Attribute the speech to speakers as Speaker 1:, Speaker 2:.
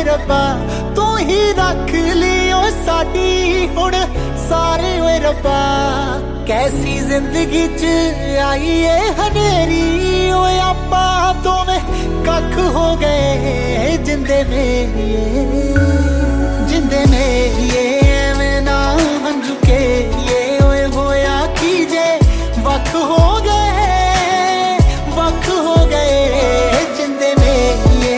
Speaker 1: रब्बा तू ही रख लियो साडी हुण सारे ओए रब्बा। कैसी जिंदगी च आई है हनेरी ओए आपां दोवें कख हो गए जिंदे मेरी